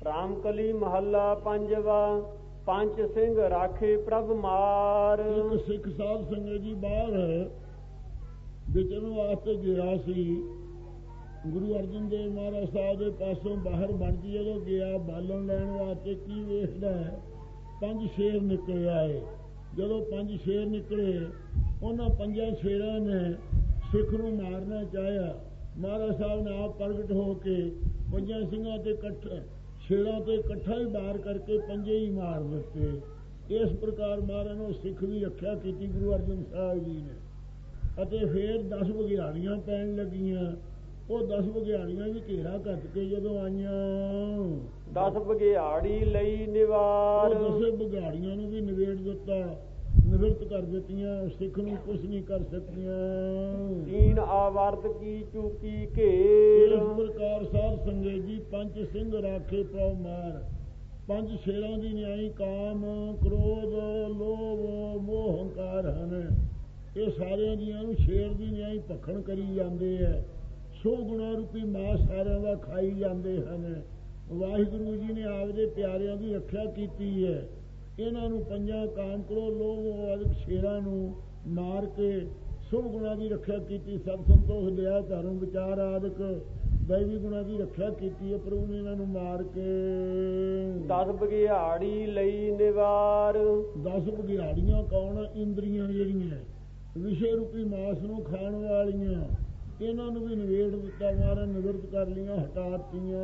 ਰਾਮਕਲੀ ਮਹੱਲਾ ਪੰਜਵਾ। ਪੰਜ ਸਿੰਘ ਰਾਖੇ ਪ੍ਰਭ ਮਾਰ। ਇੱਕ ਸਿੱਖ ਸਾਧ ਸੰਗਤ ਜੀ ਬਾਹਰ ਵਿਚਰਨ ਵਾਸਤੇ ਗਿਆ ਸੀ। ਗੁਰੂ ਅਰਜਨ ਦੇਵ ਮਹਾਰਾਜ ਸਾਹਿਬ ਦੇ ਪਾਸੋਂ ਬਾਹਰ ਬਣ ਕੇ ਜਦੋਂ ਗਿਆ ਬਾਲਣ ਲੈਣ ਵਾਸਤੇ, ਕੀ ਵੇਖਦਾ ਹੈ, 5 ਸ਼ੇਰ ਨਿਕਲੇ ਆਏ। ਜਦੋਂ 5 ਸ਼ੇਰ ਨਿਕਲੇ, ਉਹਨਾਂ 5 ਸ਼ੇਰਾਂ ਨੇ ਸਿੱਖ ਨੂੰ ਮਾਰਨਾ ਚਾਹਿਆ। ਮਹਾਰਾਜ ਸਾਹਿਬ ਨੇ ਆਪ ਪ੍ਰਗਟ ਹੋ ਕੇ 5 ਸਿੰਘਾਂ ਤੇ ਸ਼ੇਰਾਂ ਤੇ ਇਕੱਠਾ ਹੀ ਵਾਰ ਕਰਕੇ 5 ਹੀ ਮਾਰ ਦਿੱਤੇ। ਇਸ ਪ੍ਰਕਾਰ ਮਹਾਰਾਜ ਨੇ ਸਿੱਖ ਦੀ ਰੱਖਿਆ ਕੀਤੀ ਗੁਰੂ ਅਰਜਨ ਸਾਹਿਬ ਜੀ ਨੇ। ਅਤੇ ਫਿਰ 10 ਬਘਿਆੜੀਆਂ ਪੈਣ ਲੱਗੀਆਂ। ਉਹ 10 ਬਘਿਆੜੀਆਂ ਵੀ ਘੇਰਾ ਕੱਟ ਕੇ ਜਦੋਂ ਆਈਆਂ, 10 ਬਘਿਆੜੀ ਲਈ ਨਿਵਾਰ। 10 ਬਘਿਆੜੀਆਂ ਨੂੰ ਵੀ ਨਿਬੇੜ ਦਿੱਤਾ, ਨਿਵਰਤ ਕਰ ਦਿੱਤੀਆਂ। ਸਿੱਖ ਨੂੰ ਕੁਛ ਨਹੀਂ ਕਰ ਸਕੀਆਂ। ਦੀਨ ਆਵਰਤ ਕੀ ਚੂਕੀ ਘੇਰ। ਇਸ ਪ੍ਰਕਾਰ ਸਾਧ ਸੰਗਤ ਜੀ 5 ਸਿੰਘ ਰਾਖੇ ਪ੍ਰਭ ਮਾਰ। 5 ਸ਼ੇਰਾਂ ਦੀ ਨਿਆਈ ਕਾਮ, ਕ੍ਰੋਧ, ਲੋਭ, ਮੋਹ, ਹੰਕਾਰ ਹਨ। ਇਹ ਸਾਰਿਆਂ ਦੀਆਂ ਨੂੰ ਸ਼ੇਰ ਦੀ ਨਿਆਈ ਭਖਣ ਕਰੀ ਜਾਂਦੇ ਹੈ। 100 ਗੁਣਾ ਰੂਪੀ ਮਾਸ ਸਾਰਿਆਂ ਦਾ ਖਾਈ ਜਾਂਦੇ ਹਨ। ਵਾਹਿਗੁਰੂ ਜੀ ਨੇ ਆਪਦੇ ਪਿਆਰਿਆਂ ਦੀ ਰੱਖਿਆ ਕੀਤੀ ਹੈ। ਇਹਨਾਂ ਨੂੰ 5 ਕਾਮ, ਕ੍ਰੋਧ, ਲੋਭ ਆਦਿਕ ਸ਼ੇਰਾਂ ਨੂੰ ਮਾਰ ਕੇ 100 ਗੁਣਾ ਦੀ ਰੱਖਿਆ ਕੀਤੀ। ਸਤ ਸੰਤੋਖ, ਦਇਆ, ਧਰਮ, ਵਿਚਾਰ ਆਦਿਕ ਦੈਵੀ ਗੁਣਾ ਦੀ ਰੱਖਿਆ ਕੀਤੀ ਹੈ ਪ੍ਰਭੂ ਨੇ ਇਹਨਾਂ ਨੂੰ ਮਾਰ ਕੇ। 10 ਬਘਿਆੜੀ ਲਈ ਨਿਵਾਰ। 10 ਬਘਿਆੜੀਆਂ ਕੌਣ? ਇੰਦਰੀਆਂ ਜਿਹੜੀਆਂ ਵਿਸ਼ੇ ਰੂਪੀ ਮਾਸ ਨੂੰ ਖਾਣ ਵਾਲੀਆਂ, ਇਹਨਾਂ ਨੂੰ ਵੀ ਨਿਬੇੜ ਦਿੱਤਾ। ਮਹਾਰਾਜ ਨਿਵਰਤ ਕਰ ਲੀਆਂ, ਹਟਾਤੀਆਂ।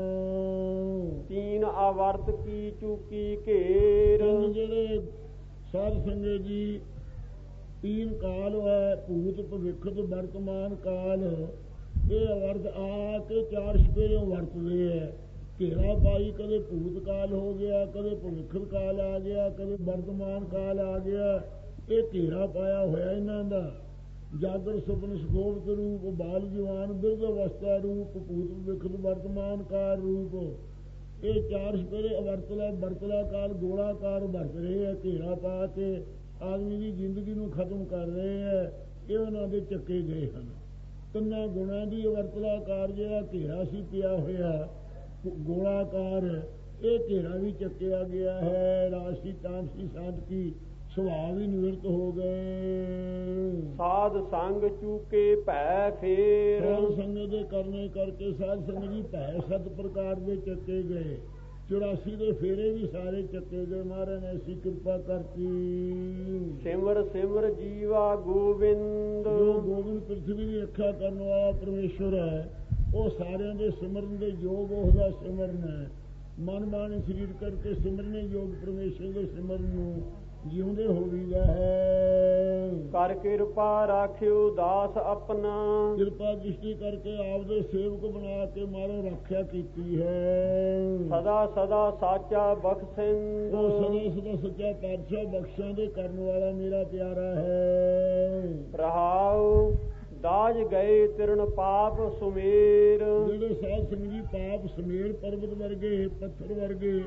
ਤੀਨ ਆਵਰਤ ਕੀ ਚੂਕੀ ਘੇਰ। ਜਿਹੜੇ ਸਾਧ ਸੰਗਤ ਜੀ 3 ਕਾਲ ਹੈ, ਭੂਤ, ਭਵਿੱਖਤ, ਵਰਤਮਾਨ ਕਾਲ। ਇਹ ਅਵਰਤ ਆ ਕੇ 4 ਸਪੇਰਿਓਂ ਵਰਤਦੇ ਹੈ। ਘੇਰਾ ਪਾਈ, ਕਦੇ ਭੂਤ ਕਾਲ ਹੋ ਗਿਆ, ਕਦੇ ਭਵਿੱਖਤ ਕਾਲ ਆ ਗਿਆ, ਕਦੇ ਵਰਤਮਾਨ ਕਾਲ ਆ ਗਿਆ। ਇਹ ਘੇਰਾ ਪਾਇਆ ਹੋਇਆ ਇਹਨਾਂ ਦਾ। ਜਾਗਰ ਸੁਪਨ ਸੁਖੋਭਤ ਰੂਪ, ਬਾਲ ਜਵਾਨ ਬਿਰਧ ਅਵਸਥਾ ਰੂਪ, ਭੂਤ ਭਵਿੱਖਤ ਵਰਤਮਾਨ ਕਾਲ ਰੂਪ। ਇਹ 4 ਸਪੇਰੇ ਅਵਰਤਲਾ ਵਰਤਲਾ ਕਾਲ ਗੋਲਾਕਾਰ ਵਰਤ ਰਹੇ ਹੈ। ਘੇਰਾ ਪਾ ਕੇ ਆਦਮੀ ਦੀ ਜ਼ਿੰਦਗੀ ਨੂੰ ਖਤਮ ਕਰ ਰਹੇ ਹੈ। ਇਹ ਉਹਨਾਂ ਦੇ ਚੱਕੇ ਗਏ ਹਨ। 3 ਗੁਣਾਂ ਦੀ ਅਵਰਤਲਾਕਾਰ ਜਿਹੜਾ ਘੇਰਾ ਸੀ ਪਿਆ ਹੋਇਆ ਗੋਲਾਕਾਰ, ਇਹ ਘੇਰਾ ਵੀ ਚੱਕਿਆ ਗਿਆ ਹੈ। ਰਾਸ਼ੀ, ਤਾਮਸੀ, ਸਾਧਕੀ ਸੁਭਾਅ ਵੀ ਨਿਵਰਤ ਹੋ ਗਏ। ਸਾਧ ਸੰਗ ਚੂਕੇ ਭੈ ਫੇਰ। ਸਾਧ ਸੰਗ ਦੇ ਕਰਨੇ ਕਰਕੇ ਸਾਧ ਸੰਗ ਜੀ ਭੈ 7 ਪ੍ਰਕਾਰ ਦੇ ਚੱਕੇ ਗਏ। 84 ਦੇ ਫੇਰੇ ਵੀ ਸਾਰੇ ਚੱਕੇ ਗਏ। ਮਹਾਰਾਜ ਨੇ ਐਸੀ ਕਿਰਪਾ ਕਰਤੀ। ਸਿਮਰ ਸਿਮਰ ਜੀਵਾ ਗੋਬਿੰਦ। ਜੋ ਗੋਬਿੰਦ ਪ੍ਰਿਥਵੀ ਦੀ ਰੱਖਿਆ ਕਰਨ ਵਾਲਾ ਪਰਮੇਸ਼ਵਰ ਹੈ, ਉਹ ਸਾਰਿਆਂ ਦੇ ਸਿਮਰਨ ਦੇ ਯੋਗ ਉਹਦਾ ਸਿਮਰਨ ਹੈ। ਮਨ ਬਾਣੀ ਸਰੀਰ ਕਰਕੇ ਸਿਮਰਨੇ ਯੋਗ ਪਰਮੇਸ਼ਵਰ ਦੇ ਸਿਮਰਨ ਨੂੰ ਜਿਉਂਦੇ ਹੋਵੀਦਾ ਹੈ। ਕਰ ਕਿਰਪਾ ਰਾਖਿਓ ਦਾਸ ਆਪਣਾ। ਕਿਰਪਾ ਦ੍ਰਿਸ਼ਟੀ ਕਰਕੇ ਆਪਦੇ ਸੇਵਕ ਬਣਾ ਕੇ ਮਾਰੋ ਰੱਖਿਆ ਕੀਤੀ ਹੈ। ਸਦਾ ਸਦਾ ਸਾਚਾ ਬਖਸ਼ਿੰਦ। ਉਹ ਸਦਾ ਸਦਾ ਸੱਚਾ ਪਾਤਸ਼ਾਹ ਬਖਸ਼ਾਂ ਦੇ ਕਰਨ ਵਾਲਾ ਮੇਰਾ ਪਿਆਰਾ ਹੈ। ਰਹਾਉ ਦਾਜ ਗਏ ਤਿਰਣ ਪਾਪ ਸੁਮੇਰ। ਜਿਹੜੇ ਸਾਧ ਸੰਗਤ ਜੀ ਪਾਪ ਸਮੇਰ ਪਰਬਤ ਵਰਗੇ, ਪੱਥਰ ਵਰਗੇ,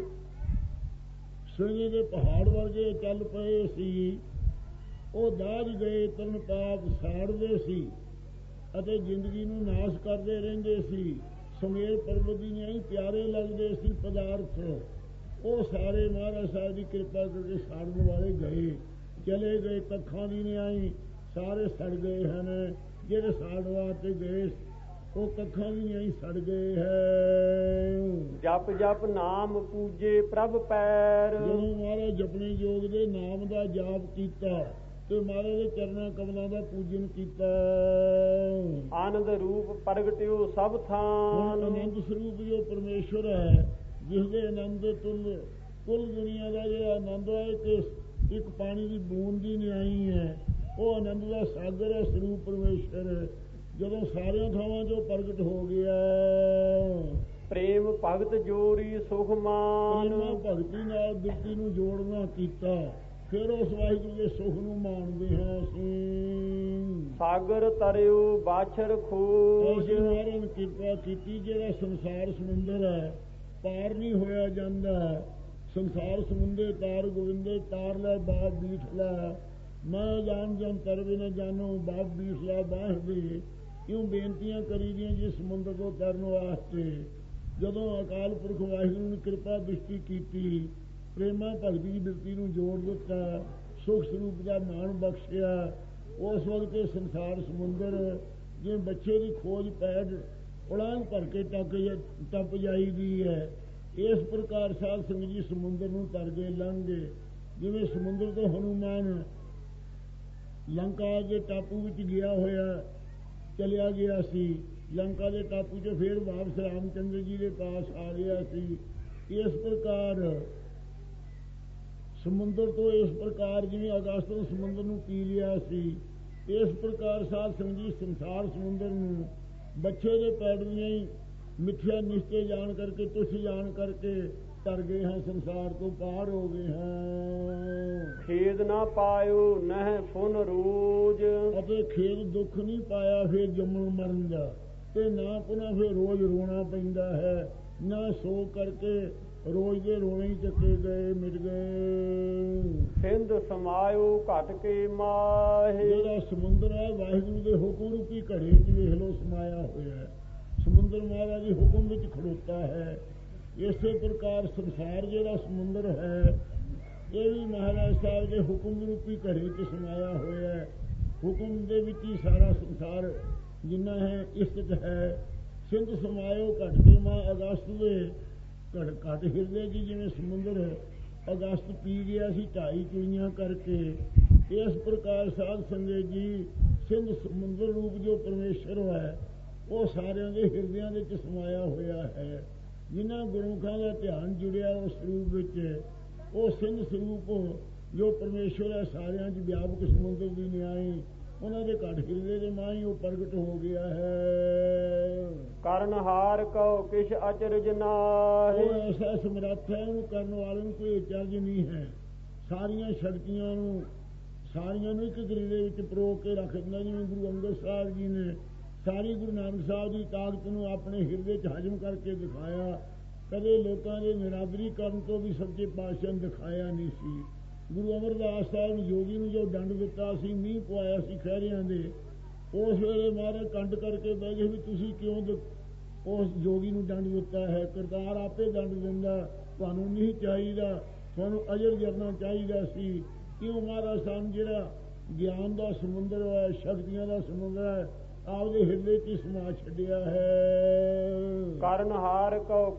ਸੋਨੇ ਦੇ ਪਹਾੜ ਵਰਗੇ ਚੱਲ ਪਏ ਸੀ, ਉਹ ਦਾਜ ਗਏ ਤਿਰਣ ਪਾਪ ਸਾੜਦੇ ਸੀ ਅਤੇ ਜ਼ਿੰਦਗੀ ਨੂੰ ਨਾਸ਼ ਕਰਦੇ ਰਹਿੰਦੇ ਸੀ। ਸਮੇਰ ਪਰਬਤ ਦੀ ਨਹੀਂ ਪਿਆਰੇ ਲੱਗਦੇ ਸੀ ਪਦਾਰਥ, ਉਹ ਸਾਰੇ ਮਹਾਰਾਜ ਸਾਹਿਬ ਦੀ ਕਿਰਪਾ ਕਰਕੇ ਸਾੜਨ ਵਾਲੇ ਗਏ, ਚਲੇ ਗਏ। ਕੱਖਾਂ ਦੀ ਨਿਆਈ ਸਾਰੇ ਸੜ ਗਏ ਹਨ। ਜਿਹੜੇ ਸਾੜ ਵਾਸਤੇ ਗਏ ਉਹ ਕੱਖਾਂ ਦੀ ਨਿਆਈ ਸੜ ਗਏ ਹੈ। ਜਪ ਜਪ ਨਾਮ ਪੂਜੇ ਪ੍ਰਭ ਪੈਰ। ਜਦੋਂ ਮਹਾਰਾਜ ਜਪਣੇ ਯੋਗ ਦੇ ਨਾਮ ਦਾ ਜਾਪ ਕੀਤਾ ਤੇ ਮਹਾਰਾਜ ਦੇ ਚਰਨਾਂ ਕਮਲਾਂ ਦਾ ਪੂਜਨ ਕੀਤਾ। ਆਨੰਦ ਰੂਪ ਪ੍ਰਗਟਿਓ ਸਭ ਥਾਨ। ਆਨੰਦ ਸਰੂਪ ਜੋ ਪਰਮੇਸ਼ਵਰ ਹੈ, ਜਿਸ ਦੇ ਆਨੰਦ ਦੇ ਕੁੱਲ ਦੁਨੀਆ ਦਾ ਜਿਹੜਾ ਆਨੰਦ ਹੈ ਕਿ ਇੱਕ ਪਾਣੀ ਦੀ ਬੂੰਦ ਦੀ ਨਿਆਈ ਹੈ, ਉਹ ਆਨੰਦ ਦਾ ਸਾਗਰ ਹੈ ਸਰੂਪ ਪਰਮੇਸ਼ਵਰ। ਜਦੋਂ ਸਾਰਿਆਂ ਥਾਵਾਂ 'ਚੋਂ ਪ੍ਰਗਟ ਹੋ ਗਿਆ। ਪ੍ਰੇਮ ਭਗਤ ਜੋਰੀ ਸੁਖ ਮਾਨ। ਭਗਤੀ ਨਾਲ ਬਿਰਤੀ ਨੂੰ ਜੋੜਨਾ ਕੀਤਾ, ਫਿਰ ਉਸ ਵਾਹਿਗੁਰੂ ਦੇ ਸੁਖ ਨੂੰ ਮਾਣਦੇ ਹਾਂ ਅਸੀਂ। ਸਾਗਰ ਤਰਿਓ ਬਾਛਰ ਖੋਜ। ਮਹਾਰਾਜ ਨੇ ਕਿਰਪਾ ਕੀਤੀ। ਜਿਹੜਾ ਸੰਸਾਰ ਸਮੁੰਦਰ ਹੈ, ਪਾਰ ਨਹੀਂ ਹੋਇਆ ਜਾਂਦਾ। ਸੰਸਾਰ ਸਮੁੰਦਰ ਤਾਰ ਗੋਬਿੰਦੇ ਤਾਰ ਲੈ ਬਾਪ ਬੀਠ ਲੈ। ਮੈਂ ਜਾਣ ਜਨ ਤਰਵੇ ਨਾ ਜਾਨੋ ਬਾਪ ਬੀਠ ਲੈ ਬਾਹ ਦੇ। ਕਿਉਂ ਬੇਨਤੀਆਂ ਕਰੀ ਦੀਆਂ ਜੀ ਸਮੁੰਦਰ ਤੋਂ ਤਰਨ ਵਾਸਤੇ। ਜਦੋਂ ਅਕਾਲ ਪੁਰਖ ਵਾਹਿਗੁਰੂ ਨੇ ਕਿਰਪਾ ਦ੍ਰਿਸ਼ਟੀ ਕੀਤੀ, ਪ੍ਰੇਮਾ ਭਗਤੀ ਦੀ ਬਿਰਤੀ ਨੂੰ ਜੋੜ ਦਿੱਤਾ, ਸੁਖ ਸਰੂਪ ਦਾ ਮਾਣ ਬਖਸ਼ਿਆ, ਉਸ ਵਕਤ ਇਹ ਸੰਸਾਰ ਸਮੁੰਦਰ ਜਿਵੇਂ ਬੱਚੇ ਦੀ ਖੋਜ ਪੈਡ ਉਲਾਂਘ ਭਰ ਕੇ ਟੱਪ ਜਾਈਦੀ ਹੈ, ਇਸ ਪ੍ਰਕਾਰ ਸਾਧ ਸੰਗਤ ਜੀ ਸਮੁੰਦਰ ਨੂੰ ਤਰ ਗਏ, ਲੰਘ ਗਏ। ਜਿਵੇਂ ਸਮੁੰਦਰ ਤੋਂ ਹਨੂਮਾਨ ਲੰਕਾ ਦੇ ਟਾਪੂ ਵਿੱਚ ਗਿਆ ਹੋਇਆ ਚਲਿਆ ਗਿਆ ਸੀ, ਲੰਕਾ ਦੇ ਟਾਪੂ 'ਚ ਫਿਰ ਵਾਪਸ ਰਾਮਚੰਦਰ ਜੀ ਦੇ ਪਾਸ ਆ ਗਿਆ ਸੀ। ਇਸ ਪ੍ਰਕਾਰ ਸਮੁੰਦਰ ਤੋਂ ਇਸ ਪ੍ਰਕਾਰ ਜਿਵੇਂ ਅਗਸਤ ਨੇ ਸਮੁੰਦਰ ਨੂੰ ਪੀ ਲਿਆ ਸੀ, ਇਸ ਪ੍ਰਕਾਰ ਸਾਧ ਸੰਗਤ ਜੀ ਸੰਸਾਰ ਸਮੁੰਦਰ ਨੂੰ ਬੱਚੇ ਦੇ ਪੈੜ ਦੀਆਂ ਹੀ ਮਿੱਠਿਆ ਨਿਸ਼ਚੇ ਜਾਣ ਕਰਕੇ, ਤੁਛ ਜਾਣ ਕਰਕੇ ਤਰ ਗਏ ਹਾਂ, ਸੰਸਾਰ ਤੋਂ ਪਾਰ ਹੋ ਗਏ ਹਾਂ। ਖੇਦ ਨਾ ਪਾਇਓ ਨਹਿ ਫੁਨ ਰੋਜ, ਅਤੇ ਖੇਦ ਦੁੱਖ ਨਹੀਂ ਪਾਇਆ ਫਿਰ ਜੰਮਣ ਮਰਨ ਦਾ, ਤੇ ਨਾ ਪੁਨः ਫਿਰ ਰੋਜ਼ ਰੋਣਾ ਪੈਂਦਾ ਹੈ, ਨਾ ਸੋ ਕਰਕੇ ਰੋਜ਼ ਦੇ ਰੋਣੇ ਹੀ ਚੱਕੇ ਗਏ, ਮਿਟ ਗਏ। ਸਿੰਧ ਸਮਾਇਓ ਘਟ ਕੇ ਮਾਹੇ, ਜਿਹੜਾ ਸਮੁੰਦਰ ਹੈ ਵਾਹਿਗੁਰੂ ਦੇ ਹੁਕਮ ਰੂਪੀ ਘੜੇ 'ਚ ਵੇਖ ਲੋ ਸਮਾਇਆ ਹੋਇਆ ਹੈ, ਸਮੁੰਦਰ ਮਹਾਰਾਜ ਦੇ ਹੁਕਮ ਵਿੱਚ ਖੜੋਤਾ ਹੈ। ਇਸੇ ਪ੍ਰਕਾਰ ਸੰਸਾਰ ਜਿਹੜਾ ਸਮੁੰਦਰ ਹੈ, ਇਹ ਵੀ ਮਹਾਰਾਜ ਸਾਹਿਬ ਦੇ ਹੁਕਮ ਰੂਪੀ ਘੜੇ 'ਚ ਸਮਾਇਆ ਹੋਇਆ ਹੈ। ਹੁਕਮ ਦੇ ਵਿੱਚ ਹੀ ਸਾਰਾ ਸੰਸਾਰ ਜਿੰਨਾ ਹੈ ਇਸਤ ਹੈ। ਸਿੰਧ ਸਮਾਇਓ ਘਟ ਕੇ ਮਾਂ, ਅਗਸਤ ਦੇ ਘਟ ਹਿਰਦੇ 'ਚ ਜਿਵੇਂ ਸਮੁੰਦਰ ਅਗਸਤ ਪੀ ਗਿਆ ਸੀ 2.5 ਚੁਈਆਂ ਕਰਕੇ, ਇਸ ਪ੍ਰਕਾਰ ਸਾਧ ਸੰਗਤ ਜੀ ਸਿੰਧ ਸਮੁੰਦਰ ਰੂਪ ਜੋ ਪਰਮੇਸ਼ਰ ਹੈ ਉਹ ਸਾਰਿਆਂ ਦੇ ਹਿਰਦਿਆਂ ਦੇ ਵਿੱਚ ਸਮਾਇਆ ਹੋਇਆ ਹੈ। ਜਿਨ੍ਹਾਂ ਗੁਰਮੁਖਾਂ ਦਾ ਧਿਆਨ ਜੁੜਿਆ ਉਸ ਸਰੂਪ ਵਿੱਚ, ਉਹ ਸਿੰਧ ਸਰੂਪ ਜੋ ਪਰਮੇਸ਼ਰ ਹੈ ਸਾਰਿਆਂ 'ਚ ਵਿਆਪਕ ਸਮੁੰਦਰ ਦੀ ਨਿਆਈ, ਉਹਨਾਂ ਦੇ ਘਟ ਹਿਰਦੇ ਦੇ ਮਾਂ ਉਹ ਪ੍ਰਗਟ ਹੋ ਗਿਆ ਹੈ। ਕਰਨ ਹਾਰ ਕਉ ਕਿਛ ਅਚਰਜ ਨਾਹੀ, ਉਹ ਐਸਾ ਸਮਰੱਥ ਹੈ, ਉਹਨੂੰ ਕਰਨ ਵਾਲੇ ਨੂੰ ਕੋਈ ਅਚਰਜ ਨਹੀਂ ਹੈ। ਸਾਰੀਆਂ ਸ਼ਕਤੀਆਂ ਨੂੰ ਇੱਕ ਗਰੀਲੇ ਵਿੱਚ ਪਰੋ ਕੇ ਰੱਖ ਦਿੰਦਾ। ਜਿਵੇਂ ਗੁਰੂ ਅੰਗਦ ਸਾਹਿਬ ਜੀ ਨੇ ਸਾਰੀ ਗੁਰੂ ਨਾਨਕ ਸਾਹਿਬ ਦੀ ਤਾਕਤ ਨੂੰ ਆਪਣੇ ਹਿਰਦੇ 'ਚ ਹਜਮ ਕਰਕੇ ਦਿਖਾਇਆ। ਕਦੇ ਲੋਕਾਂ ਦੇ ਨਿਰਾਦਰੀ ਕਰਨ ਤੋਂ ਵੀ ਸੱਚੇ ਪਾਤਸ਼ਾਹ ਨੇ ਦਿਖਾਇਆ ਨਹੀਂ ਸੀ। ਗੁਰੂ ਅਮਰਦਾਸ ਸਾਹਿਬ ਨੇ ਯੋਗੀ ਨੂੰ ਜੋ ਦੰਡ ਦਿੱਤਾ ਸੀ, ਮੀਂਹ ਪਵਾਇਆ ਸੀ ਖਹਿਰਿਆਂ ਦੇ, ਉਸ ਵੇਲੇ ਮਹਾਰਾਜ ਕੰਡ ਕਰਕੇ ਬਹਿ ਗਏ ਵੀ ਤੁਸੀਂ ਕਿਉਂ ਉਸ ਯੋਗੀ ਨੂੰ ਦੰਡ ਦਿੱਤਾ ਹੈ। ਕਰਤਾਰ ਆਪੇ ਦੰਡ ਦਿੰਦਾ, ਤੁਹਾਨੂੰ ਨਹੀਂ ਚਾਹੀਦਾ, ਤੁਹਾਨੂੰ ਅਜਰ ਜਰਨਾ ਚਾਹੀਦਾ ਸੀ। ਕਿਉਂ ਮਹਾਰਾਜ ਸਾਹਿਬ ਜਿਹੜਾ ਗਿਆਨ ਦਾ ਸਮੁੰਦਰ ਹੈ, ਸ਼ਕਤੀਆਂ ਦਾ ਸਮੁੰਦਰ ਹੈ, ਆਪਦੇ ਹਿਰਦੇ 'ਚ ਸਮਾ ਛੱਡਿਆ ਹੈ। ਕਰਨ ਹਾਰ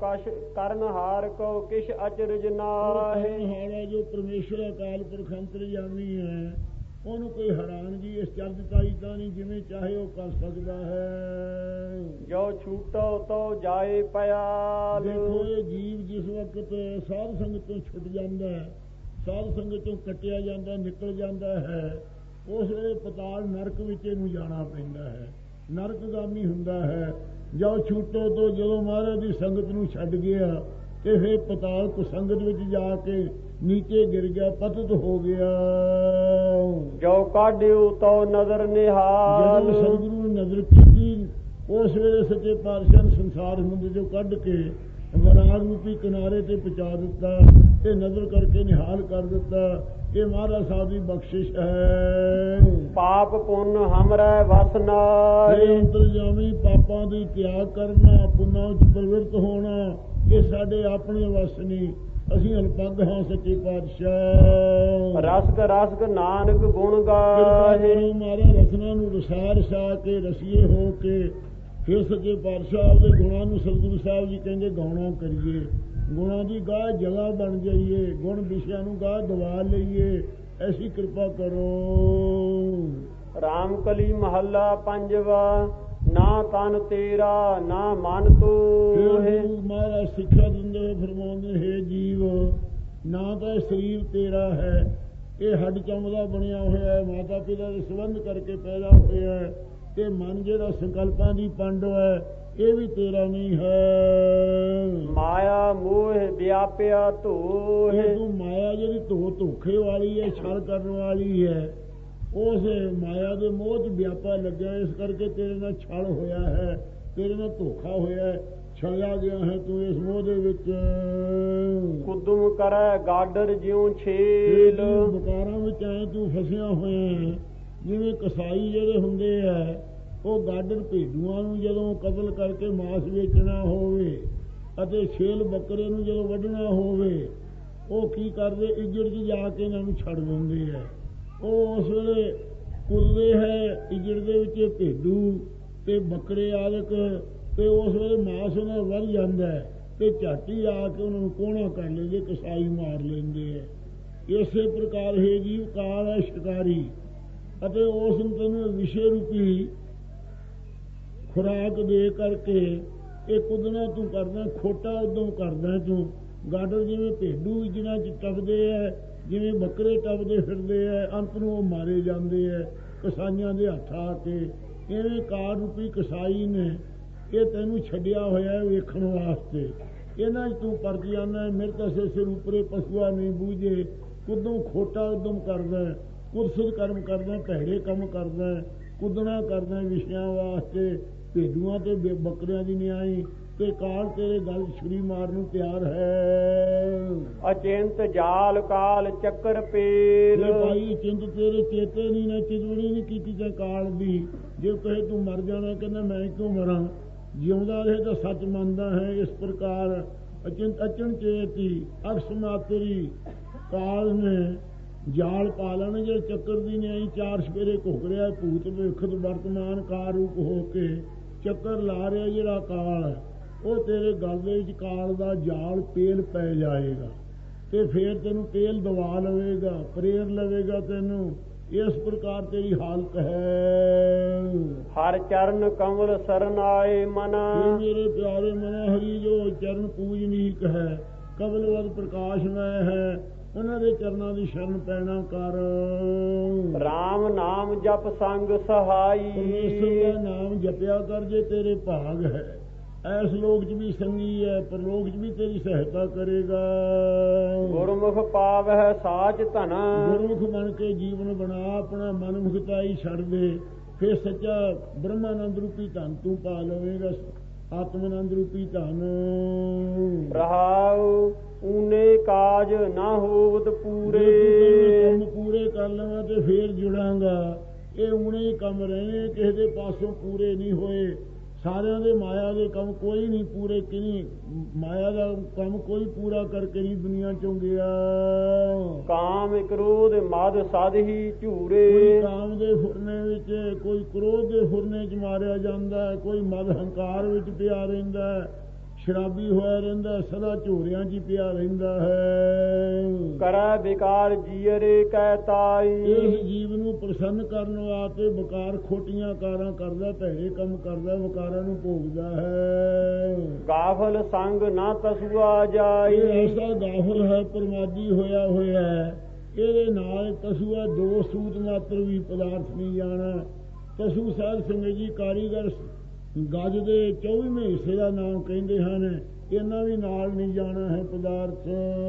ਕਉ ਕਿਛ ਅਚਰਜ ਨਾਹੀ, ਹਾਰਾ ਜੋ ਪਰਮੇਸ਼ਰ ਅਕਾਲ ਪੁਰਖ ਅੰਤਰਜਾਮੀ ਹੈ, ਉਹਨੂੰ ਕੋਈ ਹੈਰਾਨਗੀ ਇਸ ਚਰਜਤਾਈ ਤਾਂ ਨਹੀਂ, ਜਿਵੇਂ ਚਾਹੇ ਉਹ ਕਰ ਸਕਦਾ ਹੈ। ਜੋ ਛੂਟੋ ਤੋ ਜਾਏ ਪਿਆਲ, ਦੇਖੋ ਇਹ ਜੀਵ ਜਿਸ ਵਕਤ ਸਾਧ ਸੰਗਤ ਤੋਂ ਛੁੱਟ ਜਾਂਦਾ ਹੈ, ਸਾਧ ਸੰਗਤ ਤੋਂ ਕੱਟਿਆ ਜਾਂਦਾ, ਨਿਕਲ ਜਾਂਦਾ ਹੈ, ਉਸ ਵੇਲੇ ਪਤਾਲ ਨਰਕ ਵਿੱਚ ਇਹਨੂੰ ਜਾਣਾ ਪੈਂਦਾ ਹੈ, ਨਰਕਗਾਮੀ ਹੁੰਦਾ ਹੈ। ਜੋ ਛੂਟੋ ਤੋਂ ਜਦੋਂ ਮਹਾਰਾਜ ਦੀ ਸੰਗਤ ਨੂੰ ਛੱਡ ਗਿਆ ਤੇ ਫਿਰ ਪਤਾਲ ਕੁਸੰਗਤ ਵਿੱਚ ਜਾ ਕੇ ਨੀਚੇ ਗਿਰ ਗਿਆ, ਪਤਿਤ ਹੋ ਗਿਆ। ਜੋ ਕਾਢਿਓ ਤੋ ਨਜ਼ਰ ਨਿਹਾਲ, ਜਦੋਂ ਸਤਿਗੁਰੂ ਨੇ ਨਜ਼ਰ ਕੀਤੀ ਉਸ ਵੇਲੇ ਸੱਚੇ ਪਾਤਸ਼ਾਹ ਨੇ ਸੰਸਾਰ ਸਮੁੰਦਰ ਚੋਂ ਕੱਢ ਕੇ ਵਰਾਗ ਰੂਪੀ ਕਿਨਾਰੇ ਤੇ ਪਹੁੰਚਾ ਦਿੱਤਾ ਤੇ ਨਜ਼ਰ ਕਰਕੇ ਨਿਹਾਲ ਕਰ ਦਿੱਤਾ। ਇਹ ਮਹਾਰਾਜ ਸਾਹਿਬ ਦੀ ਬਖਸ਼ਿਸ਼ ਹੈ। ਪਾਪ ਪੁੰਨ ਹਮਰੇ ਵਸ ਨਾਹੀ, ਅੰਤਰਜਾਮੀ ਪਾਪਾਂ ਦੀ ਤਿਆਗ ਕਰਨਾ, ਪੁੰਨਾਂ ਵਿੱਚ ਪ੍ਰਵਿਰਤ ਹੋਣਾ, ਇਹ ਸਾਡੇ ਆਪਣੇ ਵਸ ਨਹੀਂ। ਅਸੀਂ ਅਲਪੱਗ ਹਾਂ ਸੱਚੇ ਪਾਤਸ਼ਾਹ। ਰਸਕ ਨਾਨਕ ਗੁਣ ਗਾਏ, ਮਾਰੇ ਰਸਨਾ ਨੂੰ ਰਸਾ ਰਸਾ ਕੇ ਰਸੀਏ ਹੋ ਕੇ ਫਿਰ ਸੱਚੇ ਪਾਤਸ਼ਾਹ ਦੇ ਗੁਣਾਂ ਨੂੰ ਸਤਿਗੁਰੂ ਸਾਹਿਬ ਜੀ ਕਹਿੰਦੇ ਗਾਉਣਾ ਕਰੀਏ, ਗੁਣਾਂ ਦੀ ਗਾਹ ਜਗ੍ਹਾ ਬਣ ਜਾਈਏ, ਗੁਣ ਵਿਸ਼ਿਆਂ ਨੂੰ ਗਾਹ ਦਵਾ ਲਈਏ, ਐਸੀ ਕਿਰਪਾ ਕਰੋ। ਰਾਮਕਲੀ ਮਹੱਲਾ ਪੰਜਵਾ, ਨਾ ਤਨ ਤੇਰਾ ਨਾ ਮਨ ਤੂਹੇ। ਮਹਾਰਾਜ ਸਿੱਖਿਆ ਦਿੰਦੇ ਹੋਏ ਫਰਮਾਉਂਦੇ, ਹੈ ਜੀਵ, ਨਾ ਤਾਂ ਸਰੀਰ ਤੇਰਾ ਹੈ, ਇਹ ਹੱਡ ਚੰਮ ਦਾ ਬਣਿਆ ਹੋਇਆ ਹੈ, ਮਾਤਾ ਪਿਤਾ ਦੇ ਸੰਬੰਧ ਕਰਕੇ ਪੈਦਾ ਹੋਇਆ ਹੈ, ਤੇ ਮਨ ਜਿਹੜਾ ਸੰਕਲਪਾਂ ਦੀ ਪੰਡ ਹੈ ਇਹ ਵੀ ਤੇਰਾ ਨਹੀਂ ਹੈ। ਮਾਇਆ ਮੋਹ ਵਿਆਪਿਆ ਧੋਹੇ, ਤੂੰ ਮਾਇਆ ਜਿਹੜੀ ਧੋਖੇ ਵਾਲੀ ਹੈ, ਛਲ ਕਰਨ ਵਾਲੀ ਹੈ, ਉਸ ਮਾਇਆ ਦੇ ਮੋਹ 'ਚ ਵਿਆਪਾ ਲੱਗਿਆ, ਇਸ ਕਰਕੇ ਤੇਰੇ ਨਾਲ ਛਲ ਹੋਇਆ ਹੈ, ਤੇਰੇ ਨਾਲ ਧੋਖਾ ਹੋਇਆ ਹੈ, ਛਲਿਆ ਗਿਆ ਹੈ ਤੂੰ ਇਸ ਮੋਹ ਦੇ ਵਿੱਚ। ਕੁਦਮ ਕਰੈ ਗਾਡਰ ਜਿਉ ਛੇਲ, ਬੁਕਾਰਾਂ ਵਿੱਚ ਐ ਤੂੰ ਫਸਿਆ ਹੋਇਆ। ਜਿਵੇਂ ਕਸਾਈ ਜਿਹੜੇ ਹੁੰਦੇ ਆ, ਉਹ ਗਾਡਰ ਭੇਡੂਆਂ ਨੂੰ ਜਦੋਂ ਕਤਲ ਕਰਕੇ ਮਾਸ ਵੇਚਣਾ ਹੋਵੇ ਅਤੇ ਛੇਲ ਬੱਕਰੇ ਨੂੰ ਜਦੋਂ ਵੱਢਣਾ ਹੋਵੇ ਉਹ ਕੀ ਕਰਦੇ, ਇੱਜੜ 'ਚ ਜਾ ਕੇ ਇਹਨਾਂ ਨੂੰ ਛੱਡ ਦਿੰਦੇ ਹੈ। ਉਹ ਉਸ ਵੇਲੇ ਕੁੱਦਦੇ ਹੈ ਇੱਜੜ ਦੇ ਵਿੱਚ ਭੇਡੂ ਤੇ ਬੱਕਰੇ ਆਦਿਕ, ਤੇ ਉਸ ਵੇਲੇ ਮਾਸ ਉਹਨਾਂ ਦਾ ਵੱਧ ਜਾਂਦਾ ਹੈ ਤੇ ਝਾਟੀ ਆ ਕੇ ਉਹਨਾਂ ਨੂੰ ਕੋਹਣਾ ਕਰ ਲੈਂਦੇ, ਕਸਾਈ ਮਾਰ ਲੈਂਦੇ ਹੈ। ਇਸੇ ਪ੍ਰਕਾਰ ਹੈ ਜੀਵ ਕਾਲ ਹੈ ਸ਼ਿਕਾਰੀ, ਅਤੇ ਉਸ ਨੂੰ ਤੈਨੂੰ ਵਿਸ਼ੇ ਰੂਪੀ ਖੁਰਾਕ ਦੇ ਕਰਕੇ ਇਹ ਕੁੱਦਣਾ ਤੂੰ ਕਰਦਾ, ਖੋਟਾ ਉਦੋਂ ਕਰਦਾ ਤੂੰ। ਗਾਡਰ ਜਿਵੇਂ ਭੇਡੂ ਇੱਜੜਾਂ 'ਚ ਟੱਪਦੇ ਹੈ, ਜਿਵੇਂ ਬੱਕਰੇ ਟੱਪਦੇ ਫਿਰਦੇ ਹੈ, ਅੰਤ ਨੂੰ ਉਹ ਮਾਰੇ ਜਾਂਦੇ ਹੈ ਕਸਾਈਆਂ ਦੇ ਹੱਥ ਆ ਕੇ। ਇਵੇਂ ਕਾਲ ਰੂਪੀ ਕਸਾਈ ਨੇ ਇਹ ਤੈਨੂੰ ਛੱਡਿਆ ਹੋਇਆ ਵੇਖਣ ਵਾਸਤੇ। ਇਹਨਾਂ 'ਚ ਤੂੰ ਪਰਜ ਜਾਂਦਾ, ਮੇਰੇ ਤਾਂ ਸਿਰ ਉੱਪਰੇ ਪਸ਼ੂਆ ਨਹੀਂ ਬੂਝੇ। ਕੁੱਦੋਂ ਖੋਟਾ ਉਦਮ ਕਰਦਾ, ਕੁਰਸਤ ਕਰਮ ਕਰਦਾ, ਭੈੜੇ ਕੰਮ ਕਰਦਾ, ਕੁੱਦਣਾ ਕਰਦਾ ਵਿਸ਼ਿਆਂ ਵਾਸਤੇ, ਭੇਡੂਆਂ ਤੇ ਬੱਕਰਿਆਂ ਦੀ ਨਿਆਈ। ਤੇ ਕਾਲ ਤੇਰੇ ਗੱਲ ਛੁਰੀ ਮਾਰਨ ਨੂੰ ਤਿਆਰ ਹੈ। ਅਚਿੰਤ ਜਾਲ ਕਾਲ ਚੱਕਰ ਪੇਲ। ਭਾਈ ਚਿੰਤ ਤੇਰੇ ਚੇਤੇ ਨਹੀਂ ਨਾ, ਚਿਤਵਣੀ ਨਹੀਂ ਕੀਤੀ ਤੇ ਕਾਲ ਦੀ। ਜੇ ਕਹੇ ਤੂੰ ਮਰ ਜਾਣਾ, ਕਹਿੰਦਾ ਮੈਂ ਕਿਉਂ ਮਰਾਂ, ਜਿਉਂਦਾ ਰਹੇ ਤਾਂ ਸੱਚ ਮੰਨਦਾ ਹੈ। ਇਸ ਪ੍ਰਕਾਰ ਅਚਿੰਤ ਅਚਣ ਚੇਤੀ ਅਕਸ ਮਾਤਰੀ ਕਾਲ ਨੇ ਜਾਲ ਪਾ ਲੈਣ। ਜੇ ਚੱਕਰ ਦੀ ਨਿਆਈ ਚਾਰ ਸਵੇਰੇ ਘੁੱਕ ਰਿਹਾ, ਭੂਤ ਭਵਿੱਖਤ ਵਰਤਮਾਨ ਕਾਰ ਰੂਪ ਹੋ ਕੇ ਚੱਕਰ ਲਾ ਰਿਹਾ ਜਿਹੜਾ ਕਾਲ, ਉਹ ਤੇਰੇ ਗਲ ਦੇ ਵਿੱਚ ਕਾਲ ਦਾ ਜਾਲ ਪੇਲ ਪੈ ਜਾਏਗਾ ਤੇ ਫੇਰ ਤੈਨੂੰ ਪੇਲ ਦਵਾ ਲਵੇਗਾ, ਪ੍ਰੇਰ ਲਵੇਗਾ ਤੈਨੂੰ। ਇਸ ਪ੍ਰਕਾਰ ਤੇਰੀ ਹਾਲਤ ਹੈ। ਹਰ ਚਰਨ ਕਮਲ ਸਰਨ ਆਏ ਮਨ। ਮੇਰੇ ਪਿਆਰੇ ਮਨ, ਹਰੀ ਜੋ ਚਰਨ ਪੂਜਨੀਕ ਹੈ, ਕਮਲਵਦ ਪ੍ਰਕਾਸ਼ਮੈ ਹੈ, ਉਹਨਾਂ ਦੇ ਚਰਨਾਂ ਦੀ ਸ਼ਰਨ ਪੈਣਾ ਕਰ। ਰਾਮ ਨਾਮ ਜਪ ਸੰਗ ਸਹਾਈ। ਪਰਮੇਸ਼ਰ ਦਾ ਨਾਮ ਜਪਿਆ ਕਰ ਜੇ ਤੇਰੇ ਭਾਗ ਹੈ। ਐਸ ਲੋਕ 'ਚ ਵੀ ਸੰਗੀ ਹੈ, ਪਰਲੋਕ 'ਚ ਵੀ ਤੇਰੀ ਸਹਾਇਤਾ ਕਰੇਗਾ। ਗੁਰਮੁਖ ਪਾਵਹਿ ਸਾਚ ਧਨ। ਗੁਰਮੁਖ ਬਣ ਕੇ ਜੀਵਨ ਬਣਾ, ਆਪਣਾ ਮਨ ਮੁਖਤਾਈ ਛੱਡ ਦੇ, ਫਿਰ ਸੱਚਾ ਬ੍ਰਹਮਾਨੰਦ ਰੂਪੀ ਧਨ ਤੂੰ ਪਾ ਲਵੇਂਗਾ, ਆਤਮਾਨੰਦ ਰੂਪੀ ਧਨ। ਰਹਾਉ ਊਨੇ ਕਾਜ ਨਾ ਹੋਵਤ ਪੂਰੇ। ਕੰਮ ਪੂਰੇ ਕਰ ਲਵਾਂ ਤੇ ਫੇਰ ਜੁੜਾਂਗਾ। ਇਹ ਊਣੇ ਹੀ ਕੰਮ ਰਹੇ, ਕਿਸੇ ਦੇ ਪਾਸੋਂ ਪੂਰੇ ਨਹੀਂ ਹੋਏ। ਸਾਰਿਆਂ ਦੇ ਮਾਇਆ ਦੇ ਕੰਮ ਕੋਈ ਨਹੀਂ ਪੂਰੇ ਕਿਨੀ, ਮਾਇਆ ਦਾ ਕੰਮ ਕੋਈ ਪੂਰਾ ਕਰਕੇ ਨਹੀਂ ਦੁਨੀਆ ਚੋਂ ਗਿਆ। ਕਾਮ ਕ੍ਰੋਧ ਮਦ ਸਦ ਹੀ ਝੂਰੇ। ਕੋਈ ਕਾਮ ਦੇ ਫੁਰਨੇ ਵਿੱਚ, ਕੋਈ ਕ੍ਰੋਧ ਦੇ ਫੁਰਨੇ 'ਚ ਮਾਰਿਆ ਜਾਂਦਾ, ਕੋਈ ਮਦ ਹੰਕਾਰ ਵਿੱਚ ਪਿਆ ਰਹਿੰਦਾ, ਸ਼ਰਾਬੀ ਹੋਇਆ ਰਹਿੰਦਾ, ਸਦਾ ਝੂਰਿਆਂ 'ਚ ਪਿਆ ਰਹਿੰਦਾ ਹੈ। ਕਰੈ ਵਿਕਾਰ ਜੀਅਰੇ ਕਹਿ ਤਾਈ। ਇਸ ਜੀਵ ਨੂੰ ਪ੍ਰਸੰਨ ਕਰਨ ਵਾਸਤੇ ਵਿਕਾਰ ਖੋਟੀਆਂ ਕਾਰਾਂ ਕਰਦਾ, ਭੈੜੇ ਕੰਮ ਕਰਦਾ, ਵਿਕਾਰਾਂ ਨੂੰ ਭੋਗਦਾ ਹੈ। ਗਾਫਲ ਸੰਗ ਨਾ ਤਸੁਆ ਜਾਈ। ਇਹ ਐਸਾ ਗਾਫਲ ਹੈ, ਪਰਮਾਦੀ ਹੋਇਆ ਹੋਇਆ ਹੈ। ਇਹਦੇ ਨਾਲ ਤਸੂਆ ਦੋ ਸੂਤ ਮਾਤਰ ਵੀ ਪਦਾਰਥ ਨਹੀਂ ਜਾਣਾ। ਤਸੂ ਸਾਧ ਸੰਗਤ ਜੀ ਕਾਰੀਗਰ ਗੱਜ ਦੇ 24ਵੇਂ ਹਿੱਸੇ ਦਾ ਨਾਮ ਕਹਿੰਦੇ ਹਨ। ਇਹਨਾਂ ਵੀ ਨਾਲ ਨਹੀਂ ਜਾਣਾ ਹੈ ਪਦਾਰਥ।